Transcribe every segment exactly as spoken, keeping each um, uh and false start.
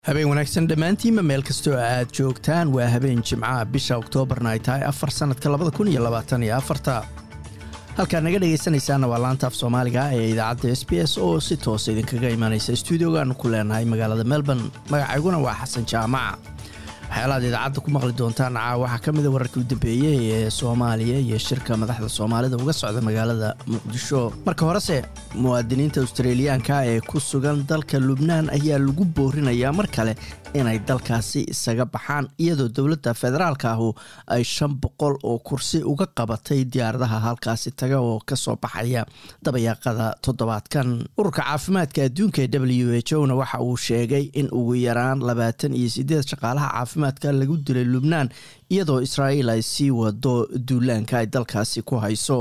habeen wanaagsan dhamaantiinba meel kastoo aad joogtaan waa habeen jimcaha bisha Oktoobarna ay tahay afar sanadka labada kun iyo labaatan iyo afar halka naga dhageysanaysaana waa laanta af Soomaaliga ee idaacadda S B S oo si toos idinkaga imaanaysa studio-gaan ku leenahay magaalada Melbourne. Magacayguna waa Xasan Jaamac. waxyaalaha idaacadda ku maqli doontaan waxa kamid ah wararkii u dambeeyay ee Soomaaliya iyo shirka madaxda Soomaalida uga socda magaalada Muqdisho. Marka horese muwaadiniinta Australian-ka ee ku sugan dalka Lubnaan ayaa lagu boorinayaa mar kale inay dalkaasi isaga baxaan iyadoo dawladda federaalka ah ay shan boqol oo kursi uga qabatay diyaaradaha halkaasi taga oo ka soo baxaya dabayaaqada toddobaadkan. Ururka caafimaadka adduunka ee W H O na waxa uu sheegay in ugu yaraan labaatan iyo siddeed shaqaalaha caafimaadka lagu dilay Lubnaan iyadoo Israa'iil ay sii wado duulaanka ay dalkaasi ku hayso.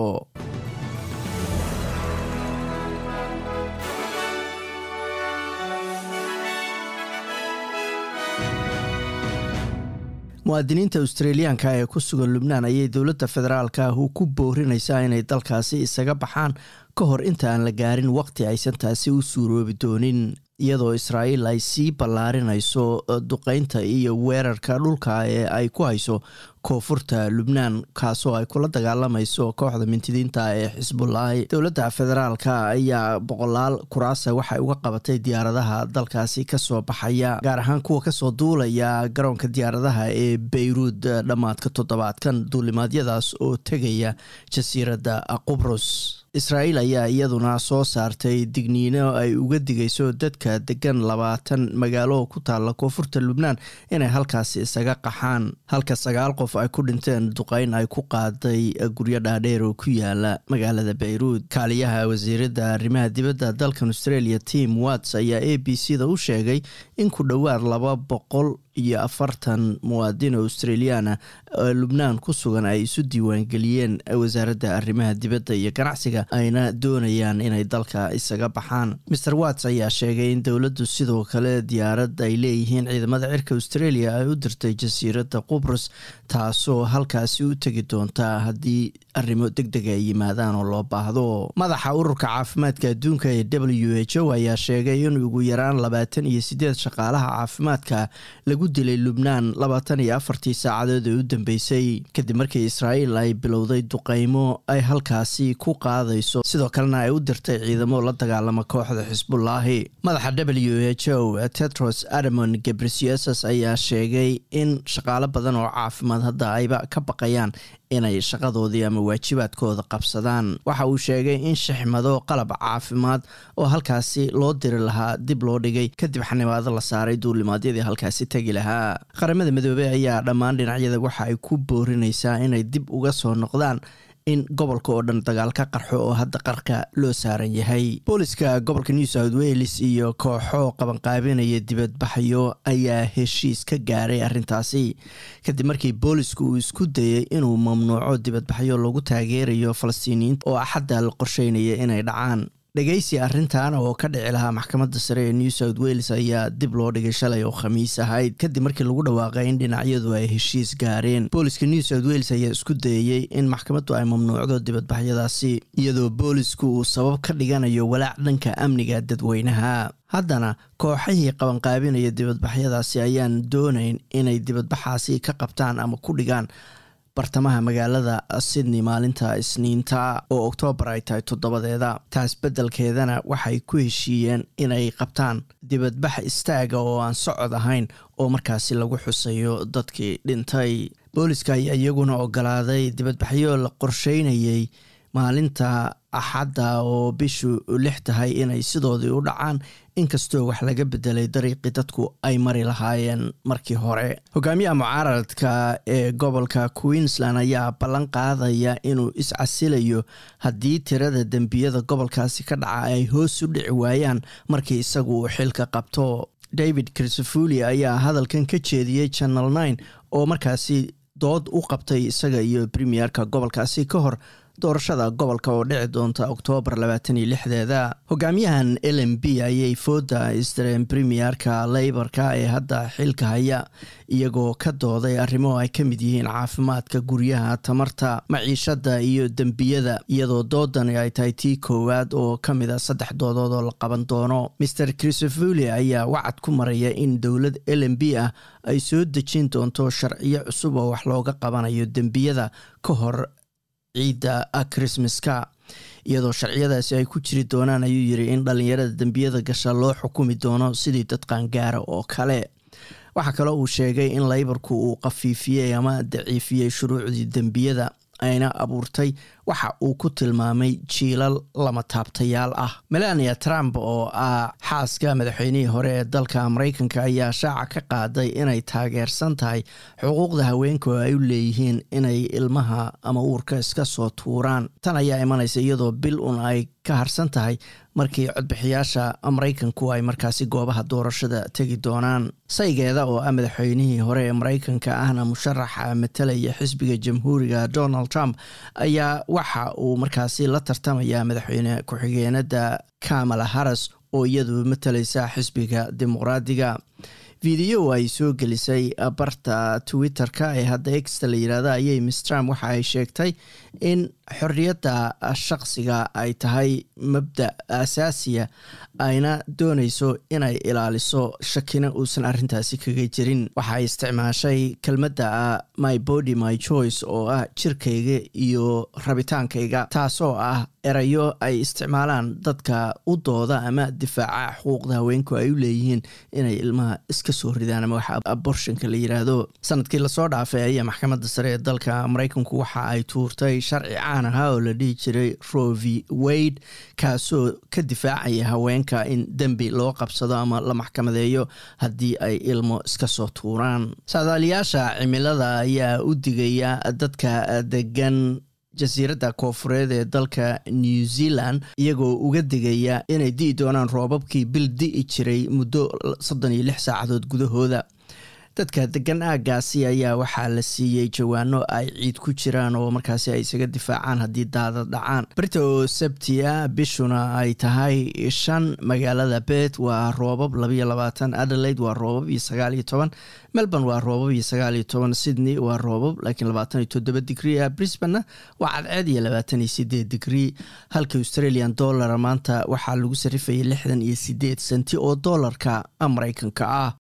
muwaadiniinta Australian-ka ee ku sugan Lubnaan ayay dawladda federaalka ah ku boorinaysaa inay dalkaasi isaga baxaan ka hor inta aan la gaarin waqti aysan taasi u suuroobi doonin iyadoo Israa'iil ay sii ballaarinayso duqeynta iyo weerarka dhulka ee ay ku hayso koonfurta Lubnaan kaasoo ay kula dagaalamayso kooxda mintidiinta ee Xisbullah. dawladda federaalka ayaa boqolaal kuraasa waxay uga qabatay diyaaradaha dalkaasi ka soo baxaya gaar ahaan kuwa ka soo duulaya garoonka diyaaradaha ee Beirut dhamaadka toddobaadkan duulimaadyadaas oo tegaya jasiiradda Qubrus. Israa'iil ayaa iyaduna soo saartay digniino ay uga digayso dadka degan labaatan magaalo ku taala koonfurta Lubnaan inay halkaasi isaga qaxaan halka sagaal qof ay ku dhinteen duqeyn ay ku qaaday guryo dhaadheer oo ku yaala magaalada Beirut. kaaliyaha wasiirada arrimaha dibadda dalkan Australia Tim Watts ayaa A B C da u sheegay in ku dhawaad laba boqol iyo afartan muwaadin Australian ah oo Lubnaan ku sugan ay isu diiwaan geliyeen wasaaradda arrimaha dibadda iyo ganacsiga ayna doonayaan inay dalka isaga baxaan. Mister Watts ayaa sheegay in dawladdu sidoo kale diyaarad ay leeyihiin ciidamada cirka Australia ay u dirtay jasiiradda Qubrus taasoo halkaasi u tagi doonta haddii arrimo degdeg ay yimaadaan oo loo baahdo. madaxa ururka caafimaadka adduunka ee W H O ayaa sheegay in ugu yaraan labaatan iyo siddeed shaqaalaha caafimaadka lagu dilay Lubnaan labaatan iyo afartii saacadood ee u dambeysay kadib markii Israa'iil ay bilowday duqeymo ay halkaasi ku qaadayso sidoo kalena ay u dirtay ciidamo la dagaalama kooxda Xisbullah. madaxa W H O Tedros Adhanom Ghebreyesus ayaa sheegay in shaqaale badan oo caafimaad hadda ayba ka baqayaan inay shaqadoodii ama waajibaadkooda qabsadaan. waxa uu sheegay in shixmado qalab caafimaad oo halkaasi loo diri lahaa dib loo dhigay kadib xanibaado la saaray duulimaadyadii halkaasi tagi lahaa. qaramada midoobay ayaa dhammaan dhinacyada waxa ay ku boorinaysaa inay dib uga soo noqdaan in gobolka oo dhan dagaal ka qarxo oo hadda qarka loo saaran yahay. booliska gobolka New South Wales iyo kooxo qabanqaabinaya dibadbaxyo ayaa heshiis ka gaaray arrintaasi kadib markii boolisku uu isku dayay inuu mamnuuco dibadbaxyo lagu taageerayo Falastiiniyiinta oo axadda la qorsheynaya inay dhacaan. dhageysi arrintan oo ka dhici lahaa maxkamadda sare ee New South Wales ayaa dib loo dhigay shalay oo Khamiis ahayd kadib markii lagu dhawaaqay in dhinacyadu ay heshiis gaareen. booliska New South Wales ayaa isku dayay in maxkamaddu ay mamnuucdo dibadbaxyadaasi iyadoo boolisku uu sabab ka dhiganayo walaac dhanka amniga dadweynaha. haddana kooxihii qabanqaabinaya dibadbaxyadaasi ayaan doonayn inay dibadbaxaasi ka qabtaan ama ku dhigaan bartamaha magaalada Sydney maalinta Isniinta oo Oktoobar ay tahay toddobadeeda. taas beddelkeedana waxay ku heshiiyeen inay qabtaan dibadbax istaaga oo aan socod ahayn oo markaasi lagu xusayo dadkii dhintay. booliska ayaa iyaguna ogolaaday dibadbaxyo la qorsheynayay maalinta axadda oo bishu lix tahay inay sidoodii u dhacaan inkastoo wax laga bedelay dariiqii dadku ay mari lahaayeen markii hore. hogaamiyaha mucaaradka ee gobolka Queensland ayaa ballan qaadaya inuu iscasilayo haddii tirada dembiyada gobolkaasi ka dhaca ay hoos u dhici waayaan markii isagu uu xilka qabto. David Crisafulli ayaa hadalkan ka jeediyey Channel nine oo markaasi dood u qabtay isaga iyo premierka gobolkaasi ka hor doorashada gobolka oo dhici doonta Oktoobar labaatan iyo lixdeeda. Hogaamiyahan L M P ayay fooda istareen premierka Labourka ee hadda xilka haya iyagoo ka dooday arrimo ay ka mid yihiin caafimaadka, guryaha, tamarta, maciishada iyo dambiyada, iyadoo doodani ay tahay tii koowaad oo ka mid ah saddex doodood oo la qaban doono. Mister Crisafulli ayaa wacad ku maraya in dowlad L M P ah ay soo dejin doonto sharciyo cusub oo wax looga qabanayo dambiyada ka hor ciida Christmaska, iyadoo sharciyadaasi ay ku jiri doonaan ayuu yiri in dhalinyarada dambiyada gasha loo xukumi doono sidii dad qaangaara oo kale. Waxa kale uu sheegay in Labourku uu qafiifiyay ama daciifiyay shuruucdii dambiyada ayna abuurtay waxa uu ku tilmaamay jiilal lama taabtayaal ah. Melania Trump oo ah xaaska madaxweynihii hore ee dalka Mareykanka ayaa shaaca ka qaaday inay taageersan tahay xuquuqda haweenku ay u leeyihiin inay ilmaha ama uurka iska soo tuuraan. Tan ayaa imanaysa iyadoo bil un ay ka harsan tahay markii codbixiyaasha Mareykanku ay markaasi goobaha doorashada tagi doonaan. Saygeeda oo ah madaxweynihii hore ee Mareykanka ahna musharaxa matalaya xisbiga Jamhuuriga Donald Trump ayaa waxa uu markaasi la tartamaya madaxweyne ku-xigeenada Kamala Harris oo iyadu matalaysa xisbiga dimuqraadiga. Video ay soo gelisay barta Twitter-ka ee hadda X la yiraahdo ayay Miss Trump waxa ay sheegtay in xorriyadda shakhsiga ay tahay mabda asaasiya ayna doonayso inay ilaaliso shakina uusan arrintaasi kaga jirin. Waxa ay isticmaashay kelmadda my body my choice oo ah jirkayga iyo rabitaankayga, taasoo ah erayo ay isticmaalaan dadka u dooda ama difaaca xuquuqda haweenku ay u leeyihiin inay ilmaha iska soo ridaan ama waxa abortionka la yiraahdo. Sanadkii la soo dhaafay ayaa maxkamadda sare ee dalka Mareykanku waxa ay tuurtay sharci caan ah oo la dhihi jiray Roe v. Wade, kaasoo ka difaacaya haweenka in dambi loo qabsado ama la maxkamadeeyo haddii ay ilmo iska soo tuuraan. Saadaaliyaasha cimilada ayaa u digaya dadka degan jasiiradda koonfureed ee dalka New Zealand iyagoo uga digaya inay di'i doonaan roobabkii bil di'i jiray muddo soddon iyo lix saacadood gudahooda. Dadka degan aagaasi ayaa waxaa la siiyey jawaano ay ciid ku jiraan oo markaasi ay isaga difaacaan haddii daadad dhacaan. Berito Sabtiya bishuna ay tahay shan, magaalada Perth waa roobab laba iyo labaatan, Adelaide waa roobab iyo sagaal iyo toban, Melbourne waa roobab iyo sagaal iyo toban, Sydney waa roobab laakiin labaatan iyo toddoba digrii, Brisbane waa cadceed iyo labaatan iyo siddeed digrii. Halka Australian dollar maanta waxaa lagu sarifayay lixdan iyo siddeed senti oo dollarka Mareykanka ah.